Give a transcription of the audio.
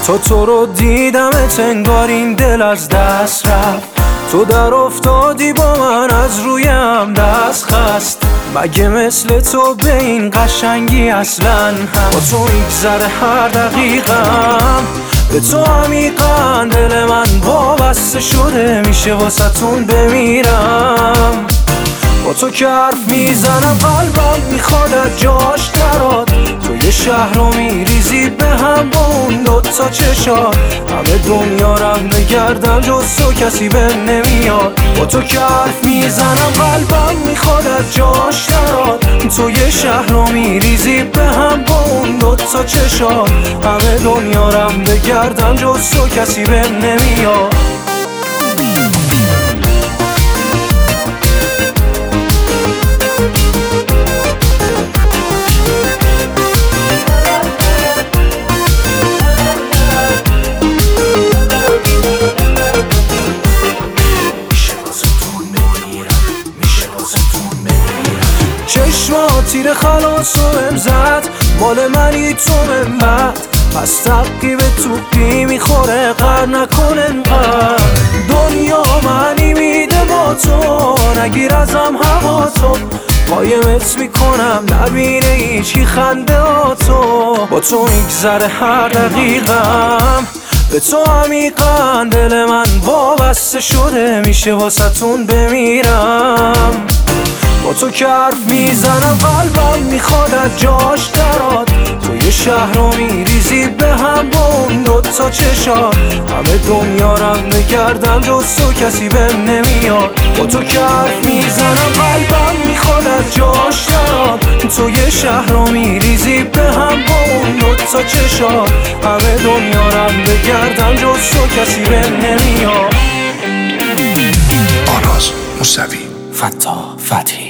تو رو دیدمت انگار این دل از دست رفت. تو در افتادی با من از رویم دست خست. مگه مثل تو به این قشنگی اصلا هم با تو میگذره هر دقیقم. به تو عمیقا دل من وابسته شده، میشه واسه‌تون بمیرم. با تو که حرف میزنم قلبم میخواد از جاش دراد. تو یه شهر رو میریزی به هم با اون دوتا چشات. همه دنیا رم بگردم جز تو کسی به نمیاد. با تو که حرف میزنم قلبم میخواد از جاش دراد. تو یه شهر رو میریزی به هم با اون دوتا چشات. همه دنیا رم بگردم جز تو کسی به نمیاد. چشمات تیر خلاص و امزد مال منی تو من بعد. پس تبقی به توپی میخوره قر نکن انقدر. دنیا منی میده با تو نگیر ازم هوا تو. قایمت میکنم نبینه هیچی خنده ها تو. با تو میگذره هر دقیقم. به تو عمیقا دل من وابسته شده، میشه واسه‌تون بمیرم. با تو که حرف میزنم قلبم میخواد از جاش دراد. تو یه شهر رو میریزی به هم با اون دوتا چشات. همه دنیا رم بگردم جز تو کسی بهم نمیاد. با تو که حرف میزنم قلبم میخواد از جاش دراد. تو یه شهر رو میریزی به هم با اون دوتا چشات. همه دنیا رم بگردم جز تو کسی بهم نمیاد. آراز موسوی، فتاح فتحی.